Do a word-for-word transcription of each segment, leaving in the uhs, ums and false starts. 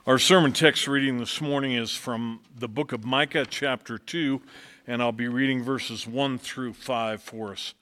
Our sermon text reading this morning is from the book of Micah, chapter two, and I'll be reading verses one through five for us.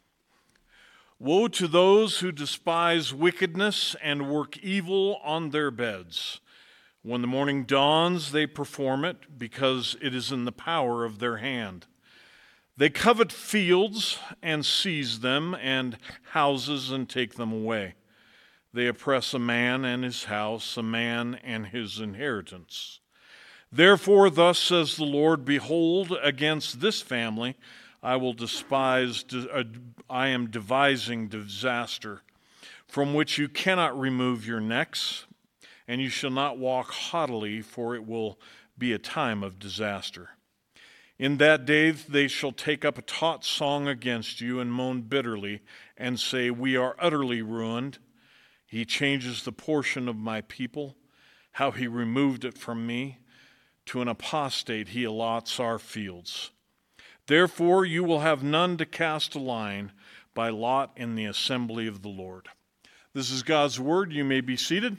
Woe to those who despise wickedness and work evil on their beds. When the morning dawns, they perform it, because it is in the power of their hand. They covet fields and seize them, and houses and take them away. They oppress a man and his house, a man and his inheritance. Therefore, thus says the Lord, behold, against this family I will despise, I am devising disaster, from which you cannot remove your necks, and you shall not walk haughtily, for it will be a time of disaster. In that day they shall take up a taut song against you and moan bitterly, and say, we are utterly ruined. He changes the portion of my people, how he removed it from me. To an apostate he allots our fields. Therefore you will have none to cast a line by lot in the assembly of the Lord. This is God's word. You may be seated.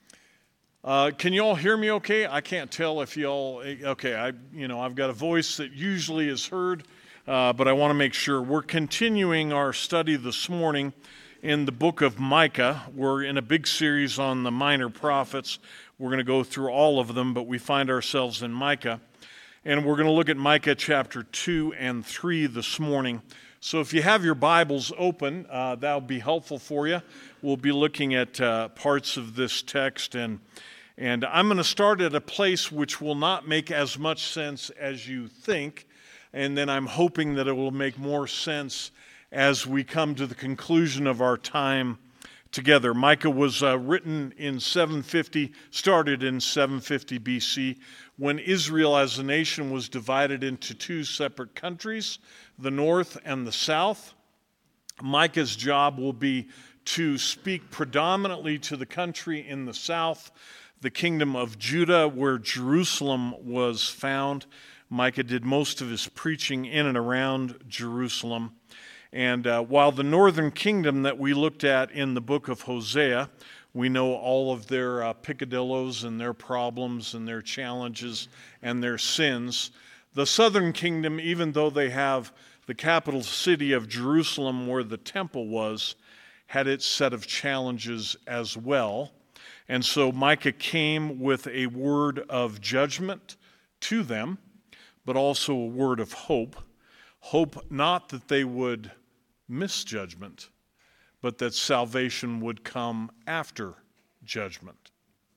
Uh, can you all hear me okay? I can't tell if you all, okay, I, you know, I've got a voice that usually is heard, uh, but I want to make sure. We're continuing our study this morning in the book of Micah. We're in a big series on the minor prophets. We're going to go through all of them, but we find ourselves in Micah. And we're going to look at Micah chapter two and three this morning. So if you have your Bibles open, uh, that'll be helpful for you. We'll be looking at uh, parts of this text, and, and I'm going to start at a place which will not make as much sense as you think, and then I'm hoping that it will make more sense as we come to the conclusion of our time together. Micah was uh, written in seven fifty, started in seven fifty B C, when Israel as a nation was divided into two separate countries, the north and the south. Micah's job will be to speak predominantly to the country in the south, the kingdom of Judah, where Jerusalem was found. Micah did most of his preaching in and around Jerusalem. And uh, while the northern kingdom that we looked at in the book of Hosea, we know all of their uh, picadillos and their problems and their challenges and their sins. The southern kingdom, even though they have the capital city of Jerusalem where the temple was, had its set of challenges as well. And so Micah came with a word of judgment to them, but also a word of hope. Hope not that they would miss judgment, but that salvation would come after judgment.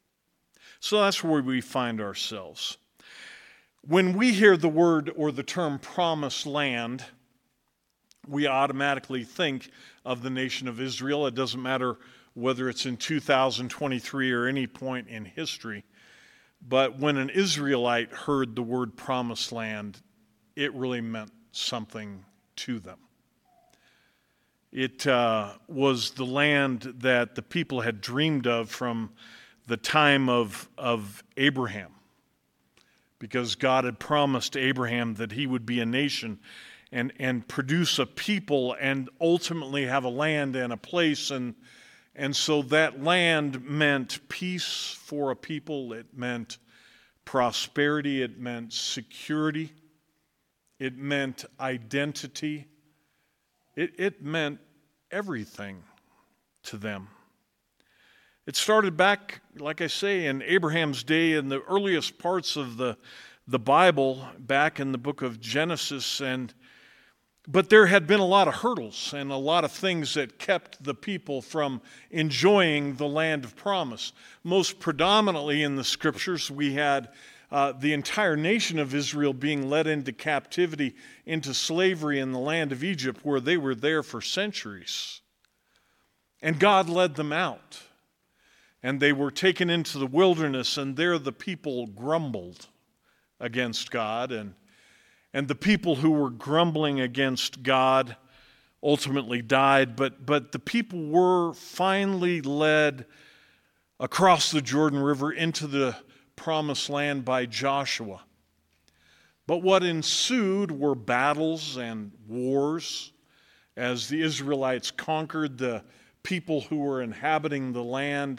So that's where we find ourselves. When we hear the word or the term promised land, we automatically think of the nation of Israel. It doesn't matter whether it's in two thousand twenty-three or any point in history. But when an Israelite heard the word promised land, it really meant something to them. It uh, was the land that the people had dreamed of from the time of, of Abraham, because God had promised Abraham that he would be a nation and, and produce a people and ultimately have a land and a place. And, and so that land meant peace for a people. It meant prosperity. It meant security. It meant identity. It, it meant everything to them. It started back, like I say, in Abraham's day, in the earliest parts of the, the Bible, back in the book of Genesis. And but there had been a lot of hurdles and a lot of things that kept the people from enjoying the land of promise. Most predominantly in the scriptures, we had Uh, the entire nation of Israel being led into captivity, into slavery in the land of Egypt, where they were there for centuries. And God led them out. And they were taken into the wilderness, and there the people grumbled against God. And, and the people who were grumbling against God ultimately died. But, but the people were finally led across the Jordan River into the promised land by Joshua. But what ensued were battles and wars as the Israelites conquered the people who were inhabiting the land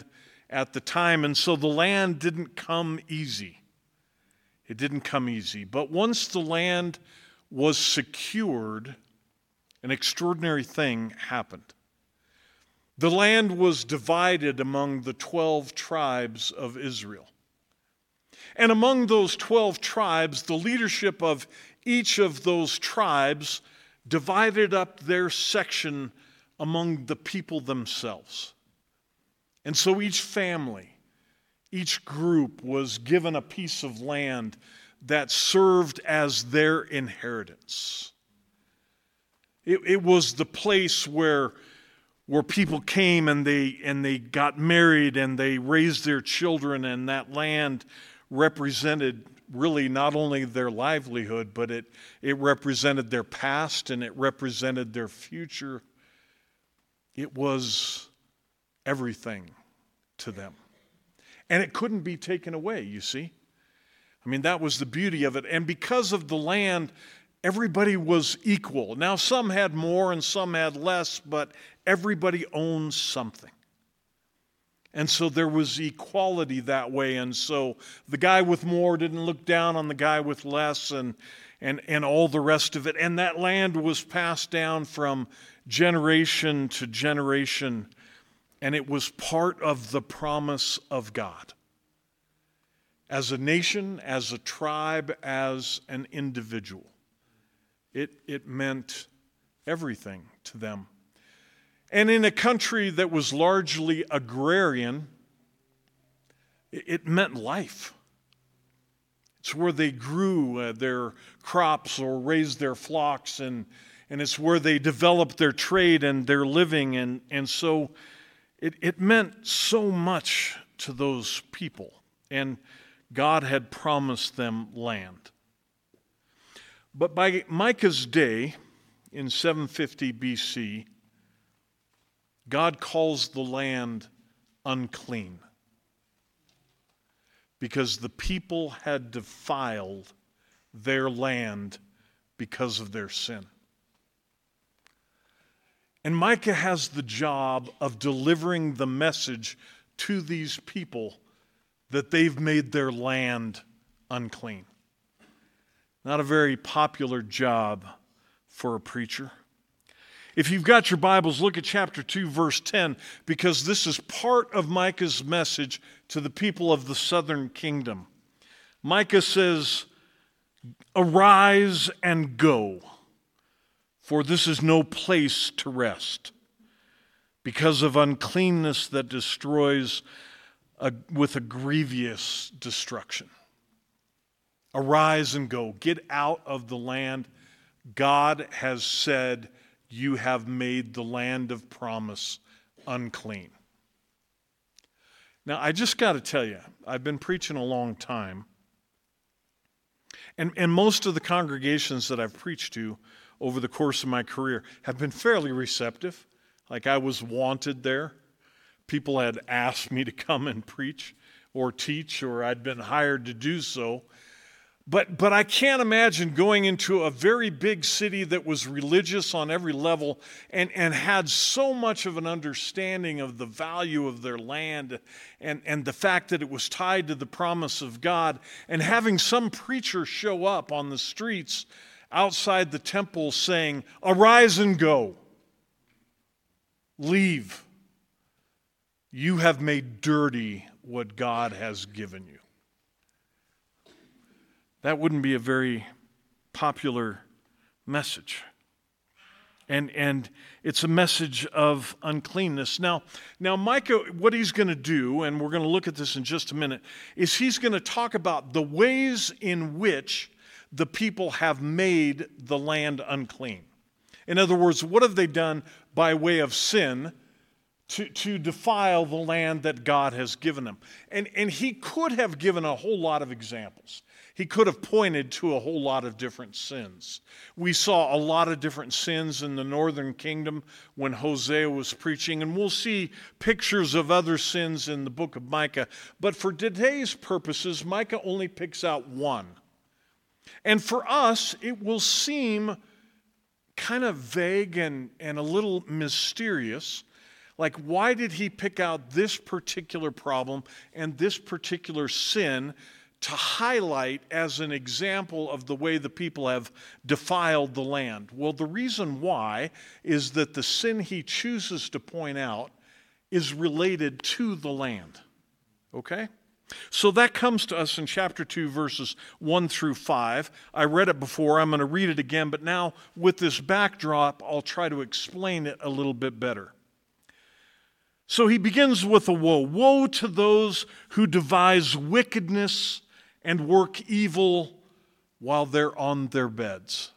at the time, and so the land didn't come easy. It didn't come easy. But once the land was secured, an extraordinary thing happened. The land was divided among the twelve tribes of Israel. And among those twelve tribes, the leadership of each of those tribes divided up their section among the people themselves. And so each family, each group was given a piece of land that served as their inheritance. It, it was the place where, where people came and they, and they got married and they raised their children, and that land represented really not only their livelihood, but it, it represented their past and it represented their future. It was everything to them. And it couldn't be taken away, you see. I mean, that was the beauty of it. And because of the land, everybody was equal. Now, some had more and some had less, but everybody owned something. And so there was equality that way. And so the guy with more didn't look down on the guy with less, and, and, and all the rest of it. And that land was passed down from generation to generation. And it was part of the promise of God. As a nation, as a tribe, as an individual. It, it meant everything to them. And in a country that was largely agrarian, it meant life. It's where they grew uh, their crops or raised their flocks, and, and it's where they developed their trade and their living. And, and so it, it meant so much to those people. And God had promised them land. But by Micah's day, in seven fifty B C, God calls the land unclean because the people had defiled their land because of their sin. And Micah has the job of delivering the message to these people that they've made their land unclean. Not a very popular job for a preacher. If you've got your Bibles, look at chapter two, verse ten, because this is part of Micah's message to the people of the southern kingdom. Micah says, "Arise and go, for this is no place to rest, because of uncleanness that destroys a, with a grievous destruction." Arise and go. Get out of the land. God has said, you have made the land of promise unclean. Now, I just got to tell you, I've been preaching a long time, and, and most of the congregations that I've preached to over the course of my career have been fairly receptive. Like, I was wanted there. People had asked me to come and preach or teach, or I'd been hired to do so. But, but I can't imagine going into a very big city that was religious on every level and, and had so much of an understanding of the value of their land and, and the fact that it was tied to the promise of God, and having some preacher show up on the streets outside the temple saying, "Arise and go. Leave. You have made dirty what God has given you." That wouldn't be a very popular message. And, and it's a message of uncleanness. Now, now Micah, what he's going to do, and we're going to look at this in just a minute, is he's going to talk about the ways in which the people have made the land unclean. In other words, what have they done by way of sin to, to defile the land that God has given them? And, and he could have given a whole lot of examples. He could have pointed to a whole lot of different sins. We saw a lot of different sins in the northern kingdom when Hosea was preaching, and we'll see pictures of other sins in the book of Micah. But for today's purposes, Micah only picks out one. And for us, it will seem kind of vague and, and a little mysterious. Like, why did he pick out this particular problem and this particular sin to highlight as an example of the way the people have defiled the land? Well, the reason why is that the sin he chooses to point out is related to the land. Okay? So that comes to us in chapter two, verses one through five. I read it before. I'm going to read it again, but now with this backdrop, I'll try to explain it a little bit better. So he begins with a woe. Woe to those who devise wickedness and work evil while they're on their beds.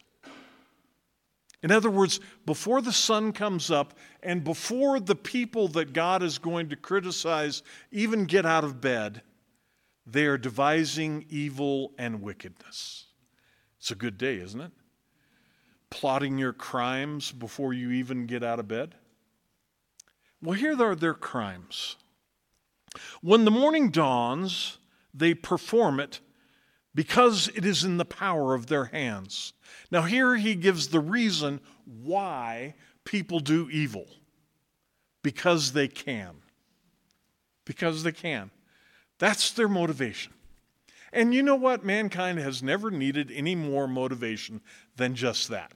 In other words, before the sun comes up and before the people that God is going to criticize even get out of bed, they are devising evil and wickedness. It's a good day, isn't it? Plotting your crimes before you even get out of bed. Well, here are their crimes. When the morning dawns, they perform it because it is in the power of their hands. Now here he gives the reason why people do evil. Because they can. Because they can. That's their motivation. And you know what? Mankind has never needed any more motivation than just that.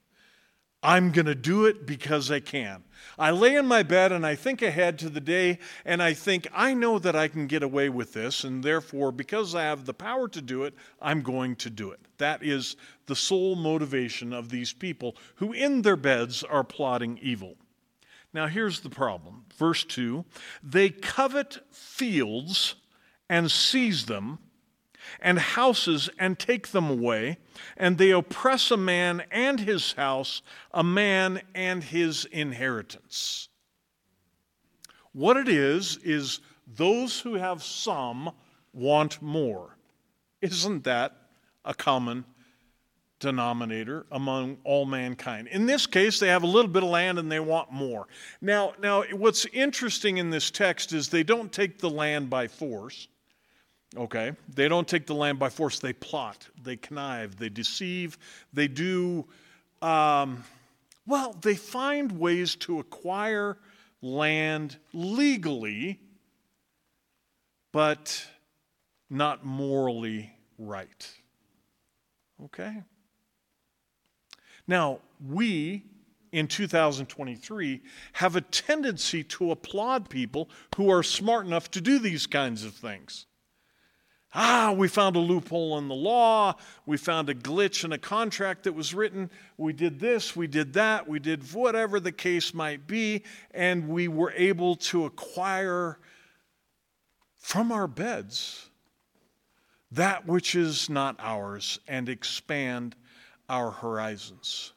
I'm going to do it because I can. I lay in my bed and I think ahead to the day and I think, I know that I can get away with this, and therefore, because I have the power to do it, I'm going to do it. That is the sole motivation of these people who in their beds are plotting evil. Now here's the problem. Verse two, they covet fields and seize them, and houses and take them away, and they oppress a man and his house, a man and his inheritance. What it is, is those who have some want more. Isn't that a common denominator among all mankind? In this case, they have a little bit of land and they want more. Now, now what's interesting in this text is they don't take the land by force. Okay, they don't take the land by force. They plot, they connive, they deceive, they do, um, well, they find ways to acquire land legally, but not morally right. Okay? Now, we, in two thousand twenty-three, have a tendency to applaud people who are smart enough to do these kinds of things. Ah, we found a loophole in the law. We found a glitch in a contract that was written. We did this, we did that, we did whatever the case might be, and we were able to acquire from our beds that which is not ours and expand our horizons.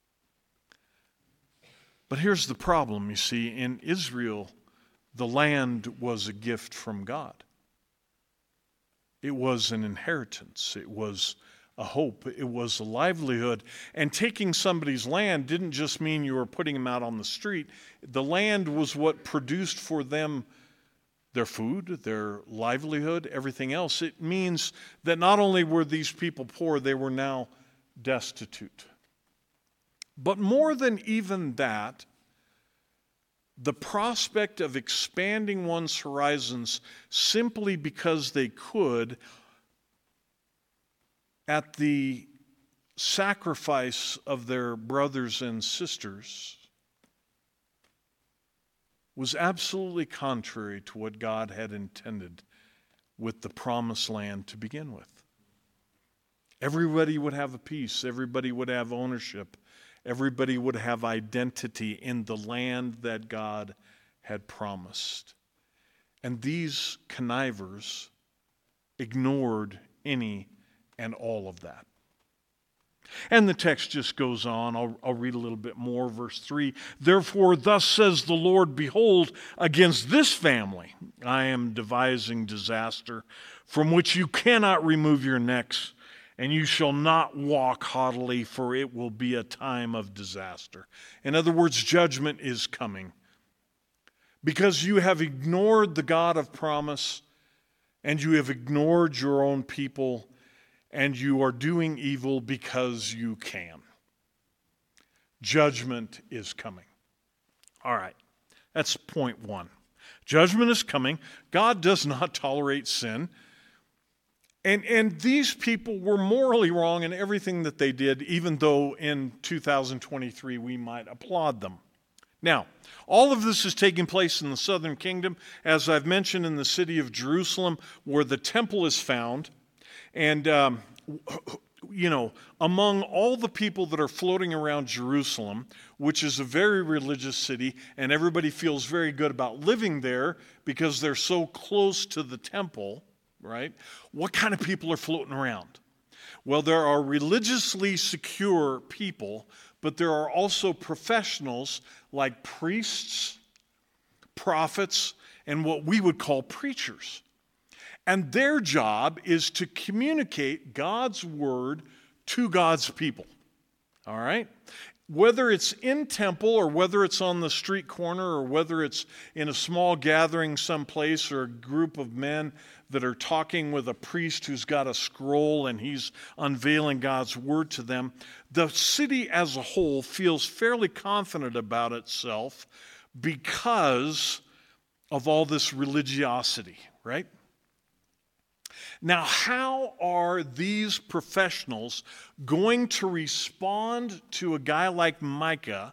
But here's the problem, you see. In Israel, the land was a gift from God. It was an inheritance. It was a hope. It was a livelihood. And taking somebody's land didn't just mean you were putting them out on the street. The land was what produced for them their food, their livelihood, everything else. It means that not only were these people poor, they were now destitute. But more than even that, the prospect of expanding one's horizons simply because they could, at the sacrifice of their brothers and sisters, was absolutely contrary to what God had intended with the promised land to begin with. Everybody would have a piece. Everybody would have ownership. Everybody would have identity in the land that God had promised. And these connivers ignored any and all of that. And the text just goes on. I'll, I'll read a little bit more. Verse three, therefore, thus says the Lord, behold, against this family I am devising disaster, from which you cannot remove your necks, and you shall not walk haughtily, for it will be a time of disaster. In other words, judgment is coming. Because you have ignored the God of promise, and you have ignored your own people, and you are doing evil because you can. Judgment is coming. All right. That's point one. Judgment is coming. God does not tolerate sin. And, and these people were morally wrong in everything that they did, even though in two thousand twenty-three we might applaud them. Now, all of this is taking place in the southern kingdom, as I've mentioned, in the city of Jerusalem, where the temple is found. And, um, you know, among all the people that are floating around Jerusalem, which is a very religious city, and everybody feels very good about living there because they're so close to the temple, right? What kind of people are floating around? Well, there are religiously secure people, but there are also professionals like priests, prophets, and what we would call preachers. And their job is to communicate God's word to God's people. All right? Whether it's in temple or whether it's on the street corner or whether it's in a small gathering someplace or a group of men that are talking with a priest who's got a scroll and he's unveiling God's word to them, the city as a whole feels fairly confident about itself because of all this religiosity, right? Now, how are these professionals going to respond to a guy like Micah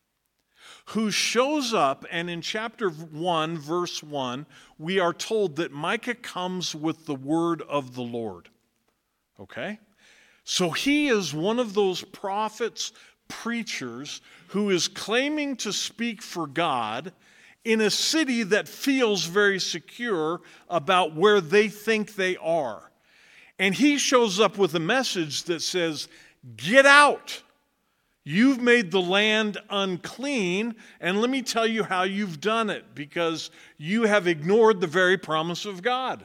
who shows up, and in chapter one, verse one, we are told that Micah comes with the word of the Lord. Okay? So he is one of those prophets, preachers, who is claiming to speak for God in a city that feels very secure about where they think they are. And he shows up with a message that says, get out. You've made the land unclean, and let me tell you how you've done it, because you have ignored the very promise of God.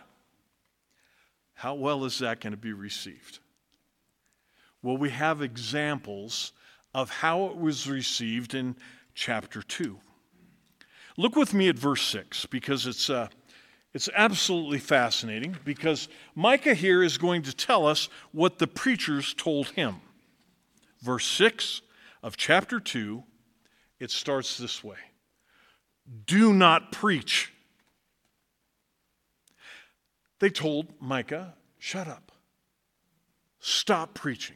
How well is that going to be received? Well, we have examples of how it was received in chapter two. Look with me at verse six, because it's uh, it's absolutely fascinating, because Micah here is going to tell us what the preachers told him. Verse six of chapter two, it starts this way. Do not preach. They told Micah, shut up. Stop preaching.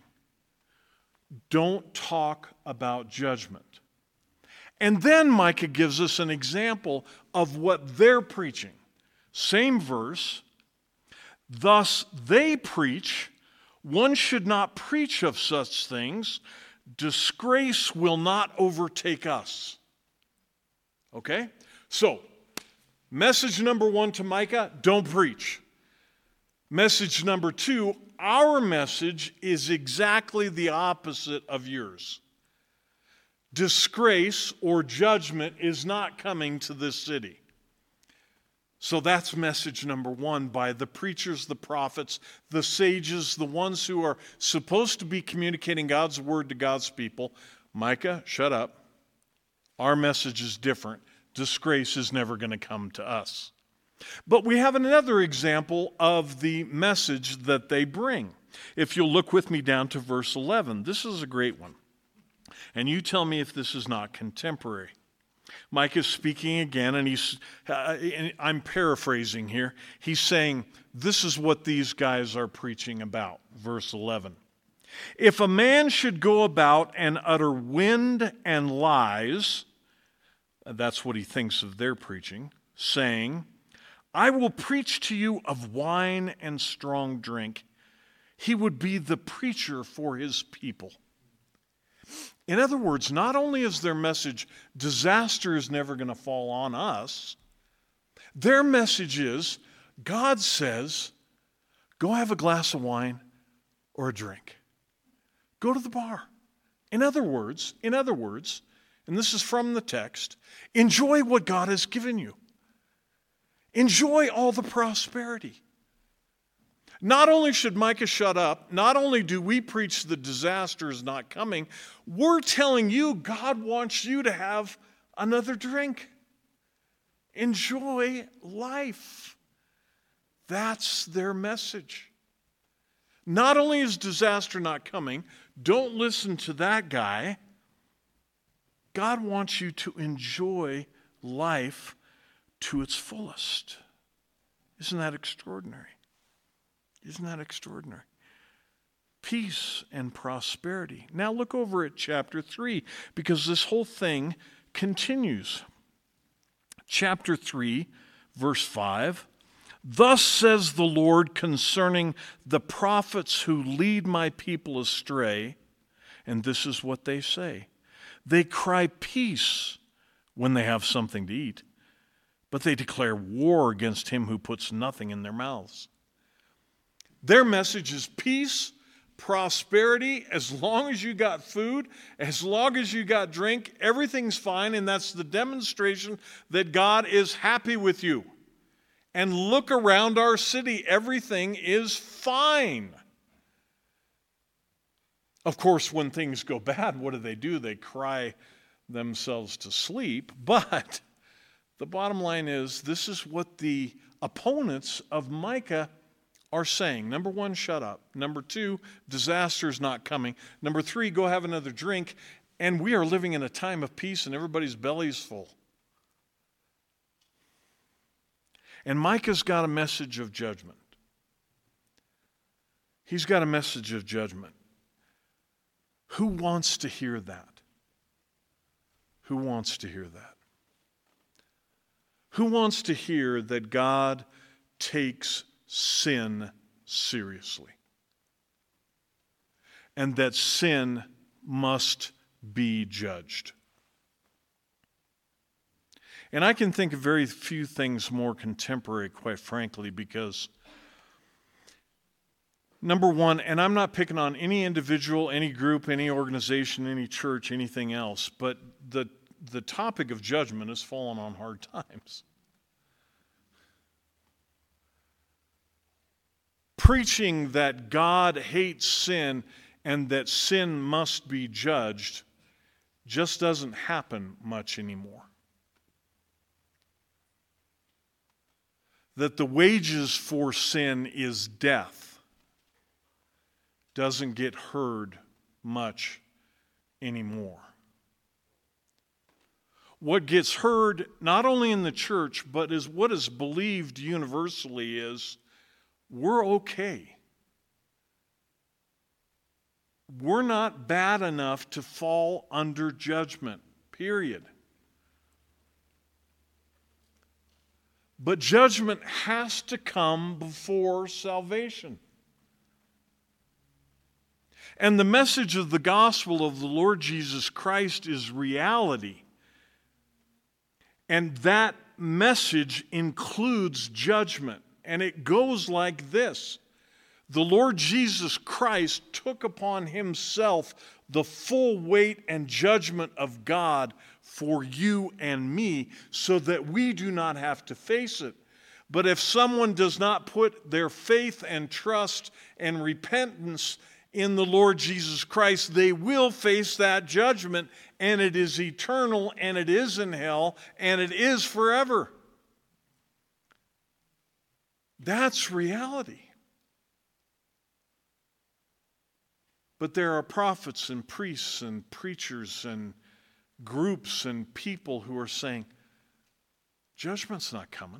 Don't talk about judgment. And then Micah gives us an example of what they're preaching. Same verse. Thus they preach, one should not preach of such things. Disgrace will not overtake us. Okay? So, message number one to Micah, don't preach. Message number two, our message is exactly the opposite of yours. Disgrace or judgment is not coming to this city. So that's message number one by the preachers, the prophets, the sages, the ones who are supposed to be communicating God's word to God's people. Micah, shut up. Our message is different. Disgrace is never going to come to us. But we have another example of the message that they bring. If you'll look with me down to verse eleven, this is a great one. And you tell me if this is not contemporary. Micah is speaking again, and he's, uh, and I'm paraphrasing here. He's saying, this is what these guys are preaching about. Verse eleven. If a man should go about and utter wind and lies, that's what he thinks of their preaching, saying, I will preach to you of wine and strong drink. He would be the preacher for his people. In other words, not only is their message, disaster is never going to fall on us, their message is, God says, go have a glass of wine or a drink. Go to the bar. In other words, in other words, and this is from the text, enjoy what God has given you. Enjoy all the prosperity. Not only should Micah shut up, not only do we preach the disaster is not coming, we're telling you God wants you to have another drink. Enjoy life. That's their message. Not only is disaster not coming, don't listen to that guy. God wants you to enjoy life to its fullest. Isn't that extraordinary? Isn't that extraordinary? Peace and prosperity. Now look over at chapter three, because this whole thing continues. Chapter three, verse five. Thus says the Lord concerning the prophets who lead my people astray, and this is what they say. They cry peace when they have something to eat, but they declare war against him who puts nothing in their mouths. Their message is peace, prosperity, as long as you got food, as long as you got drink, everything's fine, and that's the demonstration that God is happy with you. And look around our city, everything is fine. Of course, when things go bad, what do they do? They cry themselves to sleep. But the bottom line is, this is what the opponents of Micah are saying. Number one, shut up. Number two, disaster's not coming. Number three, go have another drink. And we are living in a time of peace and everybody's belly's full. And Micah's got a message of judgment. He's got a message of judgment. Who wants to hear that? Who wants to hear that? Who wants to hear that God takes sin seriously? And that sin must be judged? And I can think of very few things more contemporary, quite frankly, because number one, and I'm not picking on any individual, any group, any organization, any church, anything else, but the, the topic of judgment has fallen on hard times. Preaching that God hates sin and that sin must be judged just doesn't happen much anymore. That the wages for sin is death doesn't get heard much anymore. What gets heard not only in the church, but is what is believed universally is, we're okay. We're not bad enough to fall under judgment, period. But judgment has to come before salvation. And the message of the gospel of the Lord Jesus Christ is reality. And that message includes judgment. And it goes like this. The Lord Jesus Christ took upon himself the full weight and judgment of God for you and me, so that we do not have to face it. But if someone does not put their faith and trust and repentance in the Lord Jesus Christ, they will face that judgment, and it is eternal, and it is in hell, and it is forever. That's reality. But there are prophets and priests and preachers and groups and people who are saying, judgment's not coming.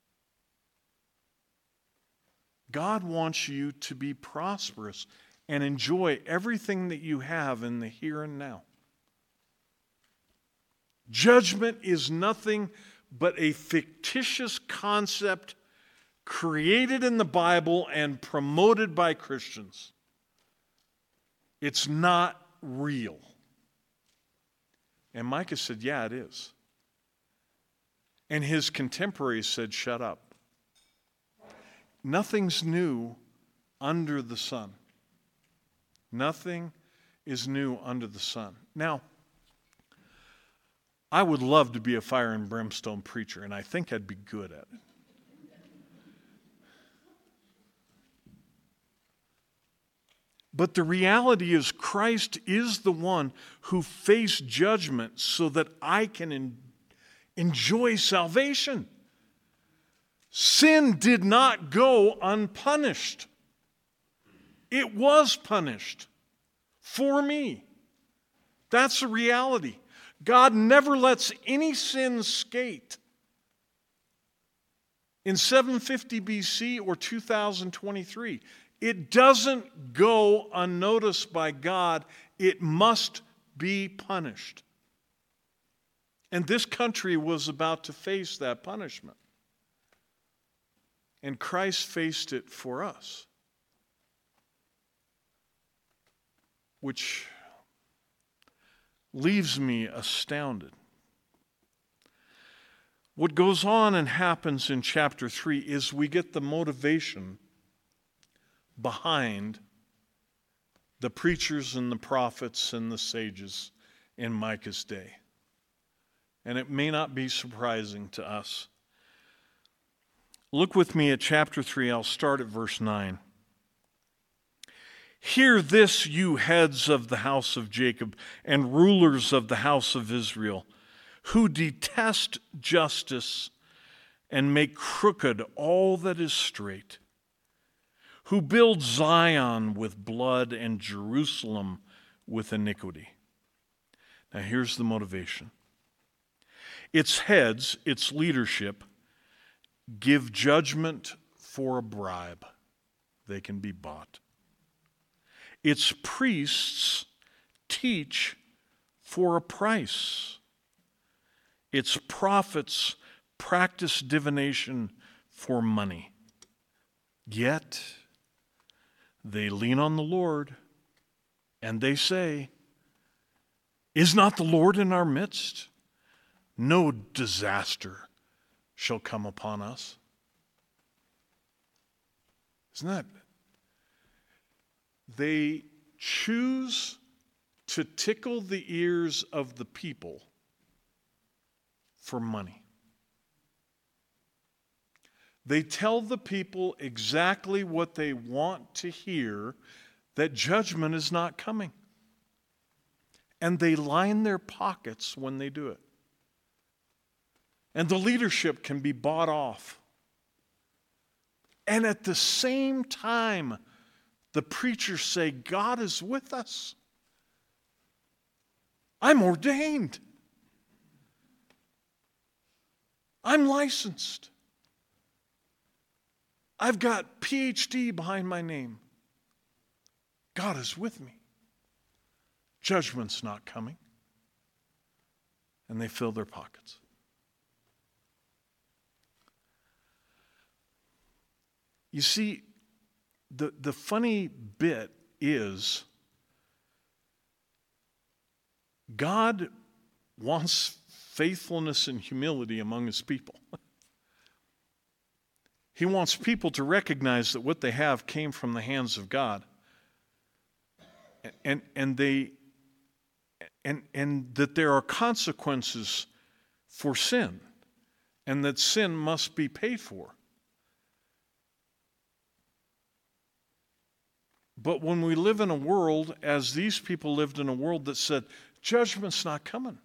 God wants you to be prosperous and enjoy everything that you have in the here and now. Judgment is nothing but a fictitious concept created in the Bible and promoted by Christians. It's not real. And Micah said, yeah, it is. And his contemporaries said, shut up. Nothing's new under the sun. Nothing is new under the sun. Now, I would love to be a fire and brimstone preacher, and I think I'd be good at it. But the reality is, Christ is the one who faced judgment so that I can en- enjoy salvation. Sin did not go unpunished. It was punished for me. That's the reality. God never lets any sin skate. In seven fifty B C or two thousand twenty-three, it doesn't go unnoticed by God. It must be punished. And this country was about to face that punishment. And Christ faced it for us. Which leaves me astounded. What goes on and happens in chapter three is we get the motivation behind the preachers and the prophets and the sages in Micah's day. And it may not be surprising to us. Look with me at chapter three. I'll start at verse nine. Hear this, you heads of the house of Jacob and rulers of the house of Israel, who detest justice and make crooked all that is straight, who build Zion with blood and Jerusalem with iniquity. Now here's the motivation. Its heads, its leadership, give judgment for a bribe. They can be bought. Its priests teach for a price. Its prophets practice divination for money. Yet they lean on the Lord and they say, is not the Lord in our midst? No disaster shall come upon us. Isn't that? They choose to tickle the ears of the people for money. They tell the people exactly what they want to hear, that judgment is not coming. And they line their pockets when they do it. And the leadership can be bought off. And at the same time, the preachers say, God is with us. I'm ordained. I'm licensed. I've got P H D behind my name. God is with me. Judgment's not coming. And they fill their pockets. You see, the, the funny bit is God wants faithfulness and humility among his people. He wants people to recognize that what they have came from the hands of God. And, and, they, and, and that there are consequences for sin, and that sin must be paid for. But when we live in a world, as these people lived in a world that said, judgment's not coming.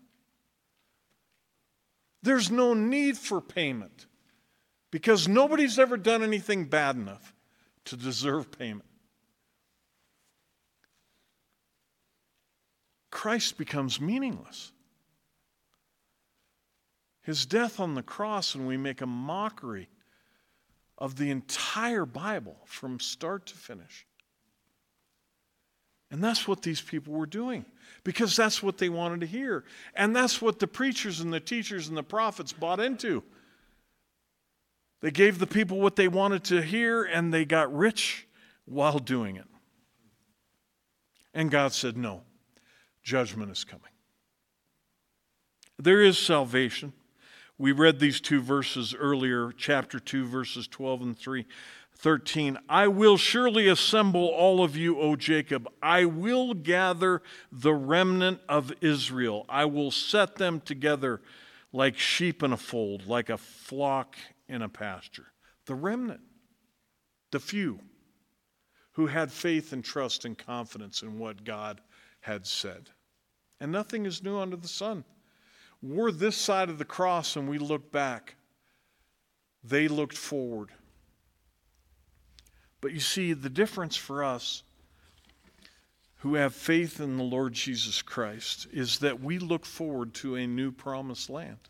There's no need for payment because nobody's ever done anything bad enough to deserve payment. Christ becomes meaningless. His death on the cross, and we make a mockery of the entire Bible from start to finish. And that's what these people were doing, because that's what they wanted to hear. And that's what the preachers and the teachers and the prophets bought into. They gave the people what they wanted to hear, and they got rich while doing it. And God said, no, judgment is coming. There is salvation. We read these two verses earlier, chapter two, verses twelve and three. thirteen, I will surely assemble all of you, O Jacob. I will gather the remnant of Israel. I will set them together like sheep in a fold, like a flock in a pasture. The remnant, the few who had faith and trust and confidence in what God had said. And nothing is new under the sun. We're this side of the cross and we look back. They looked forward. But you see, the difference for us, who have faith in the Lord Jesus Christ is that we look forward to a new promised land.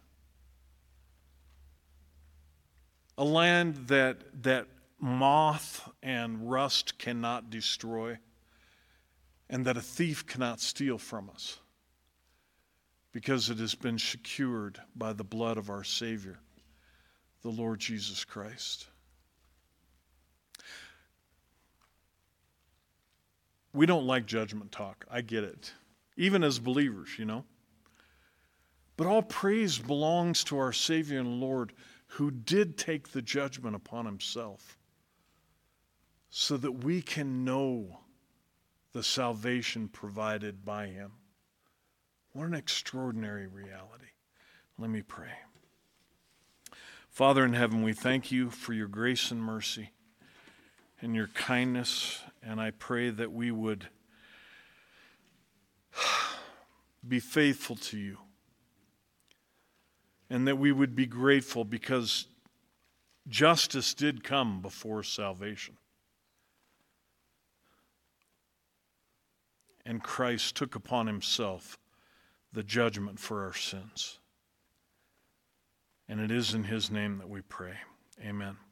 A land that, that moth and rust cannot destroy, and that a thief cannot steal from us, because it has been secured by the blood of our Savior, the Lord Jesus Christ. We don't like judgment talk. I get it. Even as believers, you know. But all praise belongs to our Savior and Lord, who did take the judgment upon himself so that we can know the salvation provided by him. What an extraordinary reality. Let me pray. Father in heaven, we thank you for your grace and mercy and your kindness, and I pray that we would be faithful to you, and that we would be grateful because justice did come before salvation. And Christ took upon himself the judgment for our sins. And it is in his name that we pray. Amen.